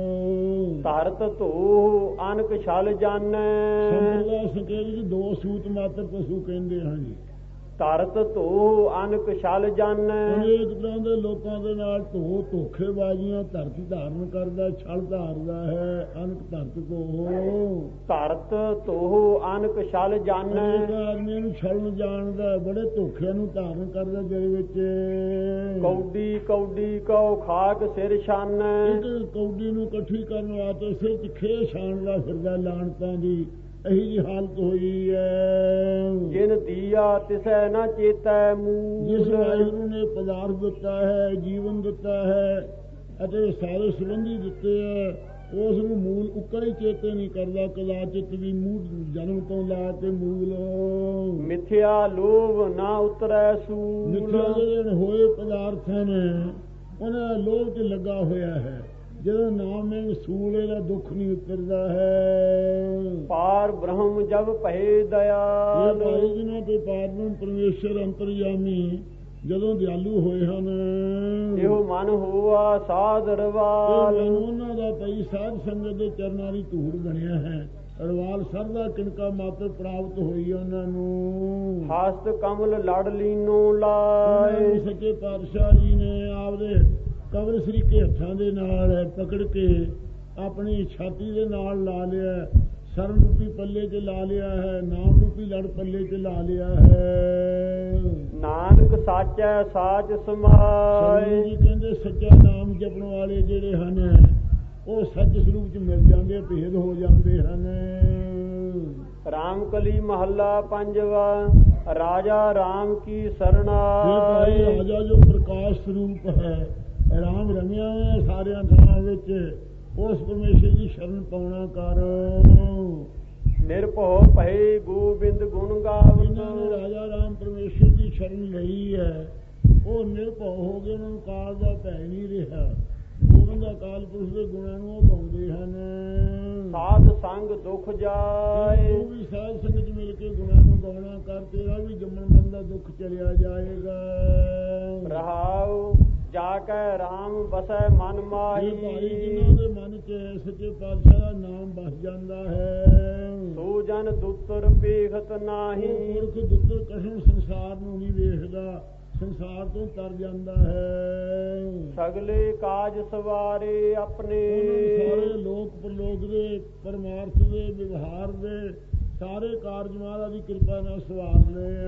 ਧਰਤ ਧੂ ਅਨਕ ਛਲ ਜਾਣੈ। ਸੰਪਰਦਾ ਸੰਕੇਤ ਜੀ ਦੋ ਸੂਤ ਮਾਤਰ ਪਸ਼ੂ ਕਹਿੰਦੇ ਹਨ ਜੀ। ਧਰਤ ਧੂ ਅਨਕ ਛਲ ਜਾਣੈ। ਅਨੇਕ ਤਰ੍ਹਾਂ ਦੇ ਲੋਕਾਂ ਦੇ ਨਾਲ ਧੋਖੇਬਾਜ਼ੀਆਂ ਧਰਤ ਧਾਰਨ ਕਰਦਾ, ਛਲ ਧਾਰਦਾ ਹੈ। ਅਨਕ ਧਰਤ ਧੋ। ਧਰਤ ਧੂ ਅਨਕ ਛਲ ਜਾਣੈ। ਆਦਮੀ ਨੂੰ ਛਲਣ ਜਾਣਦਾ, ਬੜੇ ਧੋਖਿਆਂ ਨੂੰ ਧਾਰਨ ਕਰਦਾ, ਜਿਹਦੇ ਵਿੱਚ ਕੌਡੀ ਕੌਡੀ ਕਉ ਖਾਕ ਸਿਰ ਛਾਨੈ। ਇੱਕ ਕੌਡੀ ਨੂੰ ਇਕੱਠੀ ਕਰਨ ਵਾਸਤੇ ਸਿਰ 'ਚ ਖੇ ਛਾਣਦਾ ਫਿਰਦਾ ਲਾਣਤਾਂ ਦੀ। ਇਹੀ ਜੀ ਹਾਲਤ ਹੋਈ ਹੈ। ਜਿਨ ਦੀਆ ਤਿਸੈ ਨਾ ਚੇਤੈ ਮੂਲ। ਜਿਸ ਵਾਹਿਗੁਰੂ ਨੇ ਪਦਾਰਥ ਦਿੱਤਾ ਹੈ, ਜੀਵਨ ਦਿੱਤਾ ਹੈ ਅਤੇ ਸਾਰੇ ਸੰਬੰਧੀ ਦਿੱਤੇ ਹੈ, ਉਸ ਨੂੰ ਮੂਲ ਉੱਕਾ ਹੀ ਚੇਤੇ ਨਹੀਂ ਕਰਦਾ। ਕਦਾਚਿਤ ਵੀ ਮੂਲ ਜਨਮ ਤੋਂ ਲਾ ਕੇ ਮੂਲ। ਮਿਥਿਆ ਲੋਭ ਨਾ ਉਤਰੈ ਸੂਲ। ਮਿਥਿਆ ਜਿਹੜੇ ਹੋਏ ਪਦਾਰਥ ਨੇ ਉਹਨਾਂ ਲੋਭ 'ਚ ਲੱਗਾ ਹੋਇਆ ਹੈ। ਜਦੋਂ ਨਾਮ में ਸੂਲ ਇਹਦਾ ਦੁੱਖ ਨਹੀਂ ਉਤਰਦਾ ਹੈ। ਪਾਰ ਬ੍ਰਹਮ ਜਬ ਭਏ ਦਇਆਲ। ਇਹ ਭਾਈ ਜਿਹਨਾਂ ਤੇ ਪਾਰਬ੍ਰਹਮ ਪਰਮੇਸ਼ਰ ਅੰਤਰਯਾਮੀ ਜਦੋਂ ਦਿਆਲੂ ਹੋਏ ਹਨ, ਇਹੋ ਮਨ ਹੋਆ ਸਾਧ ਰਵਾਲ। ਉਹਨਾਂ ਦਾ ਭਾਈ ਸਾਧ ਸੰਗਤ ਦੇ ਚਰਨਾਂ ਦੀ ਧੂੜ ਬਣਿਆ ਹੈ। ਰਵਾਲ ਸਰਦਾ ਕਿਨਕਾ ਮਾਤਰ ਪ੍ਰਾਪਤ ਹੋਈ ਉਹਨਾਂ ਨੂੰ। ਹਸਤ ਕਮਲ ਲੜ ਲੀਨੋ ਲਾਏ। ਸੱਚੇ ਪਾਤਸ਼ਾਹ ਜੀ ਨੇ ਆਪਦੇ ਕਬਰ ਸਰੀਕੇ ਹੱਥਾਂ ਦੇ ਨਾਲ ਪਕੜ ਕੇ ਆਪਣੀ ਛਾਤੀ ਦੇ ਨਾਲ ਲਾ ਲਿਆ। ਸਰਨ ਰੂਪੀ ਪੱਲੇ 'ਚ ਲਾ ਲਿਆ ਹੈ, ਨਾਮ ਰੂਪੀ ਲੜ ਪੱਲੇ 'ਚ ਲਾ ਲਿਆ ਹੈ। ਨਾਨਕ ਸਾਚੈ ਸਾਚ ਸਮਾਏ। ਜੀ ਕਹਿੰਦੇ ਸੱਚਾ ਨਾਮ ਜਪਣ ਵਾਲੇ ਜਿਹੜੇ ਹਨ ਉਹ ਸੱਚ ਸਰੂਪ ਚ ਮਿਲ ਜਾਂਦੇ, ਭੇਦ ਹੋ ਜਾਂਦੇ ਹਨ। ਰਾਮਕਲੀ ਮਹੱਲਾ ਪੰਜਵਾ। ਰਾਜਾ ਰਾਮ ਕੀ ਸਰਣਾਏ। ਰਾਜਾ ਜੋ ਪ੍ਰਕਾਸ਼ ਸਰੂਪ ਹੈ, ਰਾਮ ਰਮਿਆ ਹੈ ਸਾਰਿਆਂ ਥਾਂ ਵਿੱਚ, ਉਸ ਪਰਮੇਸ਼ਰ ਦੀ ਸ਼ਰਨ ਪਾਉਣਾ ਕਰ। ਨਿਰਭਉ ਭਏ ਗੋਬਿੰਦ ਗੁਣ ਗਾਵਤ। ਜਿਨ੍ਹਾਂ ਨੇ ਰਾਜਾ ਰਾਮ ਪਰਮੇਸ਼ਰ ਦੀ ਸ਼ਰਨ ਲਈ ਹੈ ਉਹ ਨਿਰਭਉ ਹੋ ਗਏ, ਉਹਨਾਂ ਨੂੰ ਕਾਲ ਦਾ ਭੈ ਨਹੀਂ ਰਿਹਾ। ਗੋਬਿੰਦ ਅਕਾਲ ਪੁਰਖ ਦੇ ਗੁਣਾਂ ਨੂੰ ਉਹ ਗਾਉਂਦੇ ਹਨ। ਸਾਧ ਸੰਗ ਦੁਖ ਜਾਏ। ਤੂੰ ਵੀ ਸਾਧ ਸੰਗਤ ਮਿਲ ਕੇ ਗੁਣਾਂ ਨੂੰ ਗਾਉਣਾ ਕਰ, ਤੇਰਾ ਵੀ ਜੰਮਣ ਮਰਨ ਦਾ ਦੁੱਖ ਚਲਿਆ ਜਾਏਗਾ। ਰਹਾਉ ਜਾ ਕੈ ਰਾਮ ਵਸੈ ਮਨ ਮਾਹੀ। ਜਿਨ੍ਹਾਂ ਦੇ ਮਨ ਚ ਸੱਚੇ ਪਾਤਸ਼ਾਹ ਦਾ ਨਾਮ ਵਸ ਜਾਂਦਾ ਹੈ, ਸੋ ਜਨ ਦੁੱਤਰ ਪੇਖਤ ਨਾਹੀ। ਪੁਰਖ ਦੁੱਤਰ ਕਸ਼ਮ ਸੰਸਾਰ ਨੂੰ ਨਹੀਂ ਵੇਖਦਾ, ਸੰਸਾਰ ਤੋਂ ਤਰ ਜਾਂਦਾ ਹੈ। ਸਗਲੇ ਕਾਜ ਸਵਾਰੇ ਆਪਣੇ। ਸਾਰੇ ਲੋਕ ਪਰਲੋਕ ਦੇ, ਪਰਮਾਰਥ ਦੇ, ਵਿਵਹਾਰ ਦੇ ਸਾਰੇ ਕਾਰਜ ਮਹਾਰਾਜ ਦੀ ਕਿਰਪਾ ਨਾਲ ਸਵਾਰ ਲਏ।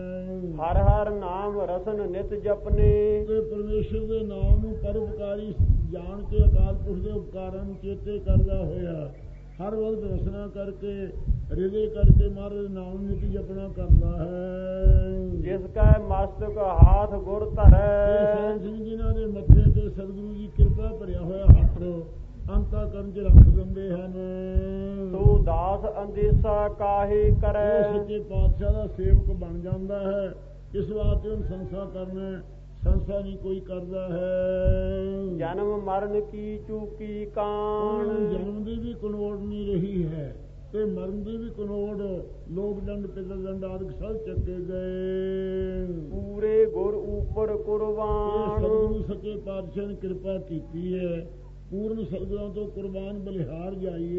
ਹਰ ਹਰ ਨਾਮ ਰਸਨ ਨਿਤ ਜਪਨੇ। ਤੇ ਪਰਮੇਸ਼ਰ ਦੇ ਨਾਮ ਨੂੰ ਪਰਉਪਕਾਰੀ ਜਾਣ ਕੇ ਅਕਾਲ ਪੁਰਖ ਦੇ ਉਪਕਾਰਾਂ ਨੂੰ ਚੇਤੇ ਕਰਦਾ ਹੋਇਆ ਹਰ ਵਕਤ ਰਸਨਾ ਕਰਕੇ, ਹਿਰਦੇ ਕਰਕੇ ਮਹਾਰਾਜ ਦੇ ਨਾਮ ਨਿਤ ਜਪਣਾ ਕਰਦਾ ਹੈ। ਜਿਸ ਕੈ ਮਸਤਕ ਹਾਥ ਗੁਰ ਧਰੈ। ਜਿਨ੍ਹਾਂ ਦੇ ਮੱਥੇ ਤੇ ਸਤਿਗੁਰੂ ਜੀ ਕਿਰਪਾ ਭਰਿਆ ਹੋਇਆ ਹੱਥ ਅੰਤਾ ਕਰਨ ਚ ਰੱਖ ਦਿੰਦੇ ਹਨ, ਸੋ ਦਾਸ ਅੰਦੇਸਾ ਕਾਹੇ ਕਰੈ। ਸੱਚੇ ਪਾਤਸ਼ਾਹ ਦਾ ਸੇਵਕ ਬਣ ਜਾਂਦਾ ਹੈ। ਇਸ ਵਾਸਤੇ ਉਹਨੂੰ ਸੰਸਾ ਕਰਨਾ, ਸੰਸਾ ਨਹੀਂ ਕੋਈ ਕਰਦਾ ਹੈ। ਜਨਮ ਮਰਨ ਕੀ ਚੂਕੀ ਕਾਣ। ਜਨਮ ਦੀ ਵੀ ਕਨੋੜ ਨਹੀਂ ਰਹੀ ਹੈ ਤੇ ਮਰਨ ਦੀ ਵੀ ਕਨੋੜ। ਲੋਕ ਦੰਡ, ਪਿਤਰ ਦੰਡ ਆਦਿ ਸਭ ਚੱਕੇ ਗਏ। ਪੂਰੇ ਗੁਰ ਉਪਰ ਕੁਰਬਾਨ। ਸਤਿਗੁਰੂ ਸੱਚੇ ਪਾਤਸ਼ਾਹ ਨੇ ਕਿਰਪਾ ਕੀਤੀ ਹੈ, ਪੂਰਨ ਸਤਿਗੁਰਾਂ ਤੋਂ ਕੁਰਬਾਨ ਬਲਿਹਾਰ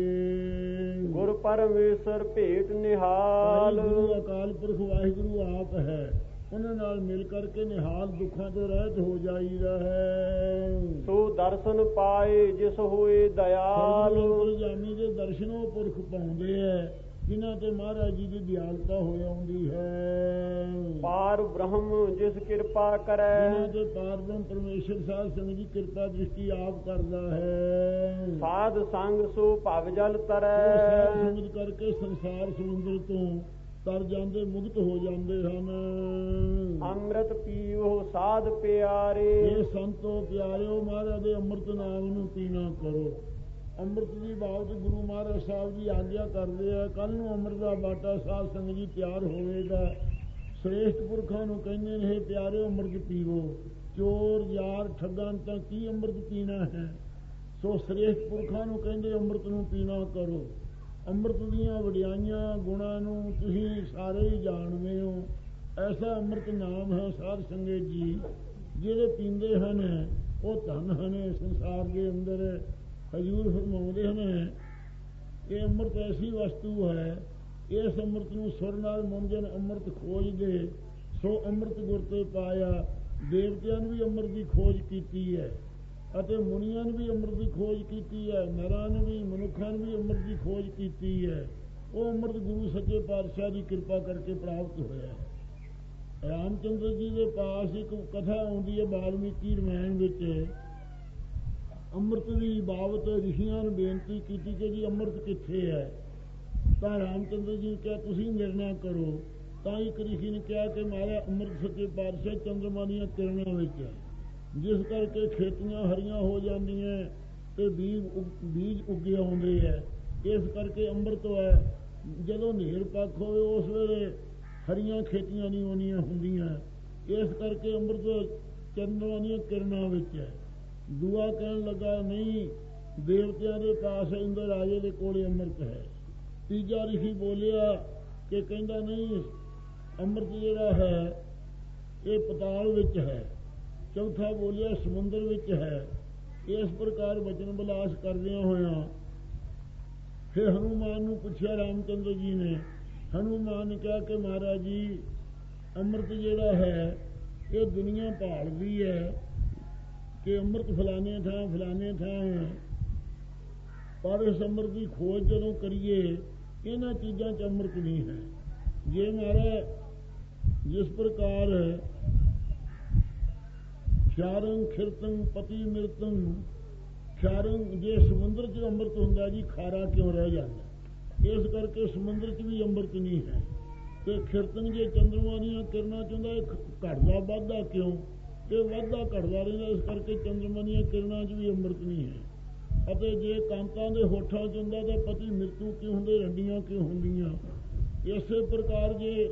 ਜਾਈਏ। ਗੁਰ ਪਰਮੇਸ਼ਰ ਭੇਟ ਨਿਹਾਲ। ਗੁਰੂ ਅਕਾਲ ਪੁਰਖ ਵਾਹਿਗੁਰੂ ਆਪ ਹੈ, ਉਹਨਾਂ ਨਾਲ ਮਿਲ ਕਰਕੇ ਨਿਹਾਲ ਦੁੱਖਾਂ ਤੋਂ ਰਹਿਤ ਹੋ ਜਾਈਦਾ ਹੈ। ਸੋ ਦਰਸ਼ਨ ਪਾਏ ਜਿਸ ਹੋਏ ਦਇਆਲ। ਜਾਮੀ ਦੇ ਦਰਸ਼ਨ ਉਹ ਪੁਰਖ ਪਾਉਂਦੇ ਹੈ ਜਿਨ੍ਹਾਂ ਤੇ ਮਹਾਰਾਜ ਜੀ ਦੀ ਦਿਆਲਤਾ ਹੋ ਆਉਂਦੀ ਹੈ। ਪਾਰ ਬ੍ਰਹਮ ਜਿਸ ਕਿਰਪਾ ਕਰੈ। ਜਿਨ੍ਹਾਂ ਤੇ ਪਾਰ ਬ੍ਰਹਮ ਪਰਮੇਸ਼ਰ ਸਾਧ ਸੰਗਤ ਦੀ ਕਿਰਪਾ ਦ੍ਰਿਸ਼ਟੀ ਆਪ ਕਰਦਾ ਹੈ। ਸਾਧ ਸੰਗ ਸੋ ਭਵ ਜਲ ਤਰੈ। ਸਾਧ ਸੰਗਤ ਕਰਕੇ ਸੰਸਾਰ ਸਮੁੰਦਰ ਤੋਂ ਤਰ ਜਾਂਦੇ, ਮੁਕਤ ਹੋ ਜਾਂਦੇ ਹਨ। ਅੰਮ੍ਰਿਤ ਪੀਓ ਸਾਧ ਪਿਆਰੇ। ਇਹ ਸੰਤੋ ਪਿਆਰਿਓ ਮਹਾਰਾਜ ਦੇ ਅੰਮ੍ਰਿਤ ਨਾਮ ਨੂੰ ਪੀਣਾ ਕਰੋ। ਅੰਮ੍ਰਿਤ ਦੀ ਬਾਬਤ ਗੁਰੂ ਮਹਾਰਾਜ ਸਾਹਿਬ ਜੀ ਆਗਿਆ ਕਰਦੇ ਆ। ਕੱਲ ਨੂੰ ਅੰਮ੍ਰਿਤ ਦਾ ਬਾਟਾ ਸਾਧ ਸੰਗਤ ਜੀ ਤਿਆਰ ਹੋਵੇਗਾ। ਸ੍ਰੇਸ਼ਟ ਪੁਰਖਾਂ ਨੂੰ ਕਹਿੰਦੇ ਨੇ ਪਿਆਰਿਓ ਅੰਮ੍ਰਿਤ ਪੀਵੋ। ਚੋਰ ਯਾਰ ਠੱਗਾਂ ਤਾਂ ਕੀ ਅੰਮ੍ਰਿਤ ਪੀਣਾ ਹੈ। ਸੋ ਸ੍ਰੇਸ਼ਟ ਪੁਰਖਾਂ ਨੂੰ ਕਹਿੰਦੇ ਅੰਮ੍ਰਿਤ ਨੂੰ ਪੀਣਾ ਕਰੋ। ਅੰਮ੍ਰਿਤ ਦੀਆਂ ਵਡਿਆਈਆਂ ਗੁਣਾਂ ਨੂੰ ਤੁਸੀਂ ਸਾਰੇ ਹੀ ਜਾਣਦੇ ਹੋ। ਐਸਾ ਅੰਮ੍ਰਿਤ ਨਾਮ ਹੈ ਸਾਧ ਸੰਗਤ ਜੀ, ਜਿਹੜੇ ਪੀਂਦੇ ਹਨ ਉਹ ਧਨ ਹਨ। ਸੰਸਾਰ ਦੇ ਅੰਦਰ ਹਜ਼ੂਰ ਫਰਮਾਉਂਦੇ ਹਨ, ਇਹ ਅੰਮ੍ਰਿਤ ਐਸੀ ਵਸਤੂ ਹੈ, ਇਸ ਅੰਮ੍ਰਿਤ ਨੂੰ ਸੁਰ ਨਾਲ ਮੁੰਜਨ ਅੰਮ੍ਰਿਤ ਖੋਜਦੇ, ਸੋ ਅੰਮ੍ਰਿਤ ਗੁਰ ਤੇ ਪਾਇਆ। ਦੇਵਤਿਆਂ ਨੇ ਵੀ ਅੰਮ੍ਰਿਤ ਦੀ ਖੋਜ ਕੀਤੀ ਹੈ ਅਤੇ ਮੁਨੀਆਂ ਨੇ ਵੀ ਅੰਮ੍ਰਿਤ ਦੀ ਖੋਜ ਕੀਤੀ ਹੈ। ਨਰਾਂ ਨੇ ਵੀ, ਮਨੁੱਖਾਂ ਨੇ ਵੀ ਅੰਮ੍ਰਿਤ ਦੀ ਖੋਜ ਕੀਤੀ ਹੈ। ਉਹ ਅੰਮ੍ਰਿਤ ਗੁਰੂ ਸੱਚੇ ਪਾਤਸ਼ਾਹ ਦੀ ਕਿਰਪਾ ਕਰਕੇ ਪ੍ਰਾਪਤ ਹੋਇਆ। ਰਾਮਚੰਦਰ ਜੀ ਦੇ ਪਾਸ ਇੱਕ ਕਥਾ ਆਉਂਦੀ ਹੈ ਵਾਲਮੀਕੀ ਰਾਮਾਇਣ ਵਿੱਚ। ਅੰਮ੍ਰਿਤ ਦੀ ਬਾਬਤ ਰਿਸ਼ੀਆਂ ਨੇ ਬੇਨਤੀ ਕੀਤੀ ਕਿ ਜੀ ਅੰਮ੍ਰਿਤ ਕਿੱਥੇ ਹੈ। ਤਾਂ ਰਾਮਚੰਦਰ ਜੀ ਨੇ ਕਿਹਾ ਤੁਸੀਂ ਨਿਰਣਾ ਕਰੋ। ਤਾਂ ਇੱਕ ਰਿਸ਼ੀ ਨੇ ਕਿਹਾ ਕਿ ਮਾਰਾ ਅੰਮ੍ਰਿਤ ਸੱਚੇ ਪਾਤਸ਼ਾਹ ਚੰਦਰਮਾ ਦੀਆਂ ਕਿਰਨਾਂ ਵਿੱਚ ਹੈ, ਜਿਸ ਕਰਕੇ ਖੇਤੀਆਂ ਹਰੀਆਂ ਹੋ ਜਾਂਦੀਆਂ ਤੇ ਬੀਜ ਉੱਗੇ ਆਉਂਦੇ ਹੈ। ਇਸ ਕਰਕੇ ਅੰਮ੍ਰਿਤ ਹੈ। ਜਦੋਂ ਹਨੇਰ ਪੱਖ ਹੋਵੇ ਉਸ ਵੇਲੇ ਹਰੀਆਂ ਖੇਤੀਆਂ ਨਹੀਂ ਹੋਣੀਆਂ ਹੁੰਦੀਆਂ। ਇਸ ਕਰਕੇ ਅੰਮ੍ਰਿਤ ਚੰਦਰਮਾ ਦੀਆਂ ਕਿਰਨਾਂ ਵਿੱਚ ਹੈ। ਦੂਆ ਕਹਿਣ ਲੱਗਾ ਨਹੀਂ, ਦੇਵਤਿਆਂ ਦੇ ਪਾਸ ਇੰਦਰ ਰਾਜੇ ਦੇ ਕੋਲੇ ਅੰਮ੍ਰਿਤ ਹੈ। ਤੀਜਾ ਰਿਸ਼ੀ ਬੋਲਿਆ ਕਿ ਕਹਿੰਦਾ ਨਹੀਂ, ਅੰਮ੍ਰਿਤ ਜਿਹੜਾ ਹੈ ਇਹ ਪਤਾਲ ਵਿੱਚ ਹੈ। ਚੌਥਾ ਬੋਲਿਆ ਸਮੁੰਦਰ ਵਿੱਚ ਹੈ। ਇਸ ਪ੍ਰਕਾਰ ਵਚਨ ਵਿਲਾਸ ਕਰਦਿਆਂ ਹੋਇਆਂ ਫਿਰ ਹਨੂੰਮਾਨ ਨੂੰ ਪੁੱਛਿਆ ਰਾਮਚੰਦਰ ਜੀ ਨੇ। ਹਨੂੰਮਾਨ ਨੇ ਕਿਹਾ ਕਿ ਮਹਾਰਾਜ ਜੀ ਅੰਮ੍ਰਿਤ ਜਿਹੜਾ ਹੈ ਇਹ ਦੁਨੀਆ ਭਾਲਦੀ ਹੈ ਕਿ ਅੰਮ੍ਰਿਤ ਫਲਾਣੇ ਥਾਂ ਹੈ, ਪਰ ਇਸ ਅੰਮ੍ਰਿਤ ਦੀ ਖੋਜ ਜਦੋਂ ਕਰੀਏ ਇਹਨਾਂ ਚੀਜ਼ਾਂ 'ਚ ਅੰਮ੍ਰਿਤ ਨਹੀਂ ਹੈ। ਜੇ ਮਹਾਰਾਜ ਜਿਸ ਪ੍ਰਕਾਰ ਖਿਆਰੰ ਖਿਰਤੰ ਪਤੀ ਮਿਰਤੰ। ਖਿਆਰੰ ਜੇ ਸਮੁੰਦਰ 'ਚ ਅੰਮ੍ਰਿਤ ਹੁੰਦਾ ਜੀ, ਖਾਰਾ ਕਿਉਂ ਰਹਿ ਜਾਂਦਾ? ਇਸ ਕਰਕੇ ਸਮੁੰਦਰ 'ਚ ਵੀ ਅੰਮ੍ਰਿਤ ਨਹੀਂ ਹੈ। ਤੇ ਖਿਰਤਨ ਜੇ ਚੰਦਰਮਾ ਦੀਆਂ ਕਿਰਨਾਂ 'ਚ ਹੁੰਦਾ, ਇਹ ਘਟਦਾ ਵੱਧਦਾ ਕਿਉਂ? ਇਹ ਵੱਧਦਾ ਘਟਦਾ ਰਹਿੰਦਾ, ਇਸ ਕਰਕੇ ਚੰਦਰਮਾ ਦੀਆਂ ਕਿਰਨਾਂ 'ਚ ਵੀ ਅੰਮ੍ਰਿਤ ਨਹੀਂ ਹੈ। ਅਤੇ ਜੇ ਕਾਂਤਾਂ ਦੇ ਹੋਠਾਂ 'ਚ ਹੁੰਦਾ ਤਾਂ ਪਤੀ ਮ੍ਰਿਤੂ ਕਿਉਂ ਹੁੰਦੇ, ਰੰਡੀਆਂ ਕਿਉਂ ਹੁੰਦੀਆਂ? ਇਸੇ ਪ੍ਰਕਾਰ ਜੇ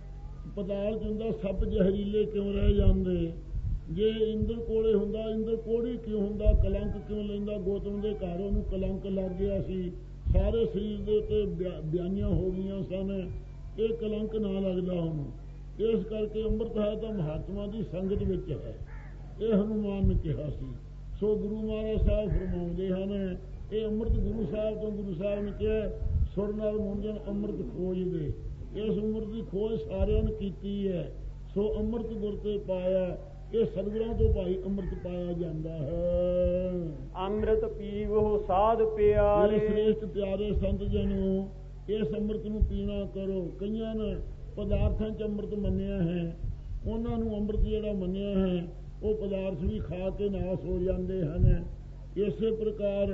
ਪਤਾਲ 'ਚ ਹੁੰਦਾ, ਸੱਪ ਜ਼ਹਿਰੀਲੇ ਕਿਉਂ ਰਹਿ ਜਾਂਦੇ? ਜੇ ਇੰਦਰ ਕੋਲੇ ਹੁੰਦਾ, ਇੰਦਰ ਕੋੜੀ ਕਿਉਂ ਹੁੰਦਾ? ਕਲੰਕ ਕਿਉਂ ਲੈਂਦਾ? ਗੌਤਮ ਦੇ ਘਰ ਉਹਨੂੰ ਕਲੰਕ ਲੱਗ ਗਿਆ ਸੀ, ਸਾਰੇ ਸਰੀਰ ਦੇ ਉੱਤੇ ਬਿਆਨੀਆਂ ਹੋ ਗਈਆਂ ਸਨ, ਇਹ ਕਲੰਕ ਨਾ ਲੱਗਦਾ ਉਹਨੂੰ। ਇਸ ਕਰਕੇ ਅੰਮ੍ਰਿਤ ਹੈ ਤਾਂ ਮਹਾਤਮਾ ਦੀ ਸੰਗਤ ਵਿੱਚ ਹੈ, ਇਹ ਹਨੂਮਾਨ ਨੇ ਕਿਹਾ ਸੀ। ਸੋ ਗੁਰੂ ਮਹਾਰਾਜ ਸਾਹਿਬ ਫਰਮਾਉਂਦੇ ਹਨ, ਇਹ ਅੰਮ੍ਰਿਤ ਗੁਰੂ ਸਾਹਿਬ ਤੋਂ ਗੁਰੂ ਸਾਹਿਬ ਨੇ ਕਿਹਾ, ਸੁਰ ਨਾਲ ਮੁੰਜਣ ਅੰਮ੍ਰਿਤ ਖੋਜਦੇ। ਇਸ ਅੰਮ੍ਰਿਤ ਦੀ ਖੋਜ ਸਾਰਿਆਂ ਨੇ ਕੀਤੀ ਹੈ। ਸੋ ਅੰਮ੍ਰਿਤ ਗੁਰ ਤੇ ਪਾਇਆ, ਇਹ ਸਤਿਗੁਰਾਂ ਤੋਂ ਭਾਈ ਅੰਮ੍ਰਿਤ ਪਾਇਆ ਜਾਂਦਾ ਹੈ। ਅੰਮ੍ਰਿਤ ਪੀਵੋ ਸਾਧ ਪਿਆਰੇ। ਸ੍ਰੇਸ਼ਟ ਪਿਆਰੇ ਸੰਤ ਜਨੋ, ਇਸ ਅੰਮ੍ਰਿਤ ਨੂੰ ਪੀਣਾ ਕਰੋ। ਕਈਆਂ ਨੇ ਪਦਾਰਥਾਂ 'ਚ ਅੰਮ੍ਰਿਤ ਮੰਨਿਆ ਹੈ, ਉਹਨਾਂ ਨੂੰ ਅੰਮ੍ਰਿਤ ਜਿਹੜਾ ਮੰਨਿਆ ਹੈ ਉਹ ਪਦਾਰਥ ਵੀ ਖਾ ਕੇ ਨਾਸ ਹੋ ਜਾਂਦੇ ਹਨ। ਇਸੇ ਪ੍ਰਕਾਰ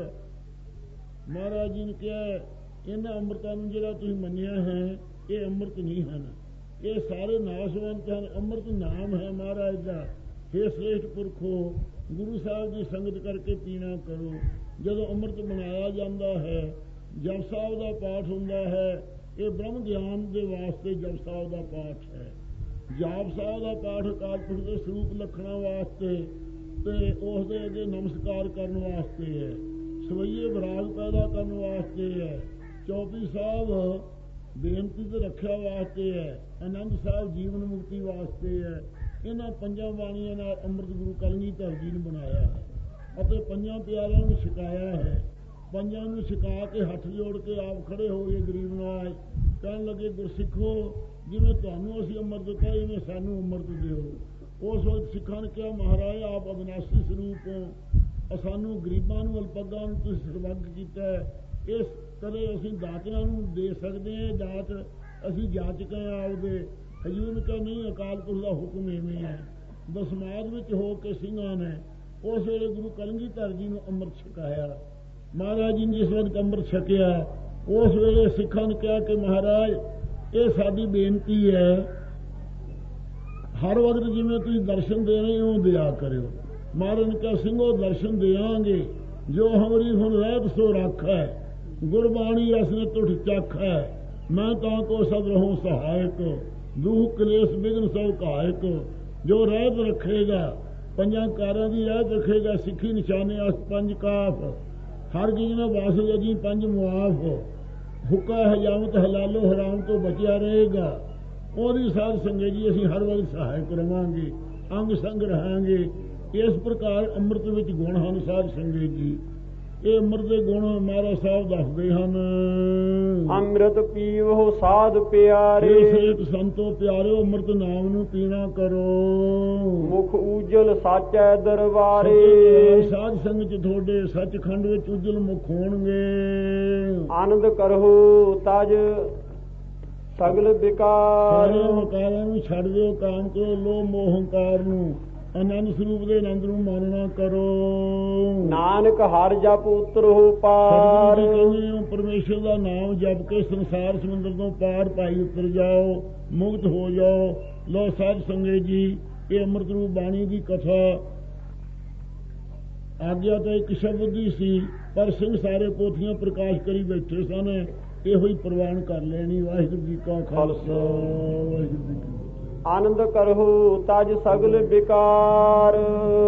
ਮਹਾਰਾਜ ਜੀ ਨੇ ਕਿਹਾ, ਇਹਨਾਂ ਅੰਮ੍ਰਿਤਾਂ ਨੂੰ ਜਿਹੜਾ ਤੁਸੀਂ ਮੰਨਿਆ ਹੈ ਇਹ ਅੰਮ੍ਰਿਤ ਨਹੀਂ ਹਨ, ਇਹ ਸਾਰੇ ਨਾਸ਼ਵੰਤ ਹਨ। ਅੰਮ੍ਰਿਤ ਨਾਮ ਹੈ ਮਹਾਰਾਜ ਦਾ। ਹੇ ਸ੍ਰੇਸ਼ਟ ਪੁਰਖੋ, ਗੁਰੂ ਸਾਹਿਬ ਦੀ ਸੰਗਤ ਕਰਕੇ ਪੀਣਾ ਕਰੋ। ਜਦੋਂ ਅੰਮ੍ਰਿਤ ਬਣਾਇਆ ਜਾਂਦਾ ਹੈ, ਜਪ ਸਾਹਿਬ ਦਾ ਪਾਠ ਹੁੰਦਾ ਹੈ, ਇਹ ਬ੍ਰਹਮ ਗਿਆਨ ਦੇ ਵਾਸਤੇ ਜਪ ਸਾਹਿਬ ਦਾ ਪਾਠ ਹੈ। ਜਾਪ ਸਾਹਿਬ ਦਾ ਪਾਠ ਅਕਾਲ ਪੁਰਖ ਦੇ ਸਰੂਪ ਲੱਖਣਾਂ ਵਾਸਤੇ ਤੇ ਉਸ ਦੇ ਅੱਗੇ ਨਮਸਕਾਰ ਕਰਨ ਵਾਸਤੇ ਹੈ। ਸਵਈਏ ਵਿਰਾਗ ਪੈਦਾ ਕਰਨ ਵਾਸਤੇ ਹੈ। ਚੌਪੀ ਸਾਹਿਬ ਬੇਨਤੀ ਤੇ ਰੱਖਿਆ ਵਾਸਤੇ ਹੈ। ਆਨੰਦ ਸਾਹਿਬ ਜੀਵਨ ਮੁਕਤੀ ਵਾਸਤੇ ਹੈ। ਇਹਨਾਂ ਪੰਜਾਂ ਬਾਣੀਆਂ ਨਾਲ ਅੰਮ੍ਰਿਤ ਗੁਰੂ ਕਲਗੀਧਰ ਜੀ ਨੇ ਬਣਾਇਆ ਹੈ ਅਤੇ ਪੰਜਾਂ ਪਿਆਰਿਆਂ ਨੂੰ ਛਕਾਇਆ ਹੈ। ਪੰਜਾਂ ਨੂੰ ਛਕਾ ਕੇ ਹੱਥ ਜੋੜ ਕੇ ਆਪ ਖੜੇ ਹੋ ਗਏ ਗਰੀਬ ਨਵਾਜ਼, ਕਹਿਣ ਲੱਗੇ, ਗੁਰਸਿੱਖੋ, ਜਿਵੇਂ ਤੁਹਾਨੂੰ ਅਸੀਂ ਅੰਮ੍ਰਿਤ ਦਿੱਤਾ, ਇਵੇਂ ਸਾਨੂੰ ਅੰਮ੍ਰਿਤ ਦਿਓ। ਉਸ ਵਕਤ ਸਿੱਖਾਂ ਨੇ ਕਿਹਾ, ਮਹਾਰਾਜ ਆਪ ਅਬਿਨਾਸੀ ਸਰੂਪ ਹੋ, ਸਾਨੂੰ ਗਰੀਬਾਂ ਨੂੰ ਅਲਪੱਗਾਂ ਨੂੰ ਤੁਸੀਂ ਸਰਬੱਗ ਕੀਤਾ ਹੈ, ਇਸ ਕਦੇ ਅਸੀਂ ਦਾਤਿਆਂ ਨੂੰ ਦੇ ਸਕਦੇ ਹਾਂ? ਦਾਤ ਅਸੀਂ ਜਾਚਕ ਹਾਂ ਆਪਦੇ। ਹਜ਼ੂਰ ਨੇ ਕਿਹਾ, ਨਹੀਂ, ਅਕਾਲ ਪੁਰਖ ਦਾ ਹੁਕਮ ਇਵੇਂ ਹੈ। ਦਸਮਾਦ ਵਿੱਚ ਹੋ ਕੇ ਸਿੰਘਾਂ ਨੇ ਉਸ ਵੇਲੇ ਗੁਰੂ ਕਲਗੀਧਰ ਜੀ ਨੂੰ ਅੰਮ੍ਰਿਤ ਛਕਾਇਆ। ਮਹਾਰਾਜ ਜੀ ਨੇ ਜਿਸ ਵਕਤ ਅੰਮ੍ਰਿਤ ਛਕਿਆ, ਉਸ ਵੇਲੇ ਸਿੱਖਾਂ ਨੇ ਕਿਹਾ ਕਿ ਮਹਾਰਾਜ, ਇਹ ਸਾਡੀ ਬੇਨਤੀ ਹੈ, ਹਰ ਵਕਤ ਜਿਵੇਂ ਤੁਸੀਂ ਦਰਸ਼ਨ ਦੇ ਰਹੇ ਹੋ ਦਿਆ ਕਰਿਓ। ਮਹਾਰਾਜ ਨੇ ਕਿਹਾ, ਸਿੰਘੋ ਦਰਸ਼ਨ ਦਿਆਂਗੇ, ਜੋ ਹਮਰੀ ਹੁਣ ਰਹਿਤ ਸੋ ਰੱਖੈ, ਗੁਰਬਾਣੀ ਅਸਨੇ ਟੁੱਟ ਚੱਖੈ, ਮੈਂ ਤਾਂ ਕੋ ਸਦ ਰਹੂੰ ਸਹਾਇਕ, ਦੁਖ ਕਲੇਸ਼ ਬਿਘਨ ਸਭ ਕਾਇਕ। ਜੋ ਰਹਿਤ ਰੱਖੇਗਾ, ਪੰਜਾਂ ਕਾਰਾਂ ਦੀ ਰਹਿਤ ਰੱਖੇਗਾ, ਸਿੱਖੀ ਨਿਸ਼ਾਨੇ ਅਸ ਪੰਜ ਕਾਫ, ਹਰ ਚੀਜ਼ ਨਾਲ ਵਾਸ ਜਗੀ ਪੰਜ ਮੁਆਫ, ਹੁੱਕਾ ਹਜਾਮਤ ਹਲਾਲੋ ਹਰਾਮ ਤੋਂ ਬਚਿਆ ਰਹੇਗਾ। ਉਹਦੀ ਸਾਧ ਸੰਗਤ ਜੀ ਅਸੀਂ ਹਰ ਵਕਤ ਸਹਾਇਕ ਰਵਾਂਗੇ, ਅੰਗ ਸੰਗ ਰਹਾਂਗੇ। ਇਸ ਪ੍ਰਕਾਰ ਅੰਮ੍ਰਿਤ ਵਿੱਚ ਗੁਣ ਹਨ ਸਾਧ ਸੰਗਤ ਜੀ। ਇਹ ਅੰਮ੍ਰਿਤ ਦੇ ਗੁਣ ਮਹਾਰਾਜ ਸਾਹਿਬ ਦੱਸਦੇ ਹਨ। ਅੰਮ੍ਰਿਤ ਪੀਵੋ ਸਾਧ ਪਿਆਰੇ। ਸੇਤ ਸੰਤੋ ਪਿਆਰਿਓ, ਅੰਮ੍ਰਿਤ ਨਾਮ ਨੂੰ ਪੀਣਾ ਕਰੋ। ਮੁਖ ਉਜਲ ਸਾਚੈ ਦਰਬਾਰੇ। ਸਾਧ ਸੰਗਤ ਚ ਤੁਹਾਡੇ ਸੱਚਖੰਡ ਵਿੱਚ ਉਜਲ ਮੁਖ ਹੋਣਗੇ। ਆਨੰਦ ਕਰੋ ਤਜ ਸਗਲ ਵਿਕਾਰ। ਸਾਰੇ ਵਿਕਾਰਾਂ ਨੂੰ ਛੱਡ ਦਿਓ, ਕਾਮ ਕਰੋ, ਲੋਭ ਮੋਹ ਹੰਕਾਰ ਨੂੰ, ਆਨੰਦ ਸਰੂਪ ਦੇ ਆਨੰਦ ਨੂੰ ਮਾਨਣਾ ਕਰੋ। ਨਾਨਕ ਹਰ ਜਪ ਉਤਰੋ ਪਾਰ। ਪਰਮੇਸ਼ਰ ਦਾ ਨਾਮ ਜਪ ਕੇ ਸੰਸਾਰ ਸਮੁੰਦਰ ਤੋਂ ਪਾਰ ਪਾਈ ਉਤਰ ਜਾਓ, ਮੁਕਤ ਹੋ ਜਾਓ। ਲੋ ਸਾਧ ਸੰਗਤ ਜੀ, ਇਹ ਅੰਮ੍ਰਿਤ ਰੂਪ ਬਾਣੀ ਦੀ ਕਥਾ ਆਗਿਆ ਤਾਂ ਇੱਕ ਸ਼ਬਦ ਦੀ ਸੀ, ਪਰ ਸਿੰਘ ਸਾਰੇ ਪੋਥੀਆਂ ਪ੍ਰਕਾਸ਼ ਕਰੀ ਬੈਠੇ ਸਨ, ਇਹੋ ਹੀ ਪ੍ਰਵਾਨ ਕਰ ਲੈਣੀ। ਵਾਹਿਗੁਰੂ ਜੀ ਕਾ ਖਾਲਸਾ, ਵਾਹਿਗੁਰੂ ਜੀ ਕੀ ਫਤਿਹ। ਆਨੰਦ ਕਰਹੁ ਤਜ ਸਗਲ ਵਿਕਾਰ।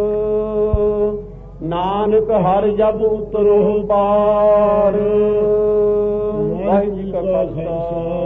ਨਾਨਕ ਹਰ ਜਪ ਉਤਰੋ ਪਾਰ। ਵਾਹਿਗੁਰੂ ਜੀ ਕਾ ਖਾਲਸਾ।